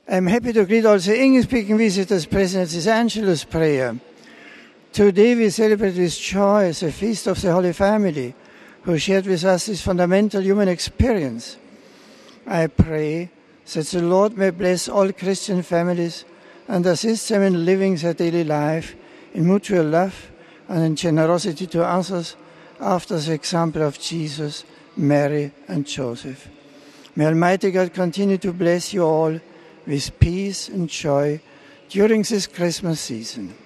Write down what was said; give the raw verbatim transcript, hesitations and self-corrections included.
I'm happy to greet also English-speaking visitors present at this Angelus prayer. Today we celebrate with joy the feast of the Holy Family, who shared with us this fundamental human experience. I pray that the Lord may bless all Christian families and assist them in living their daily life in mutual love and in generosity to others after the example of Jesus, Mary, and Joseph. May Almighty God continue to bless you all with peace and joy during this Christmas season.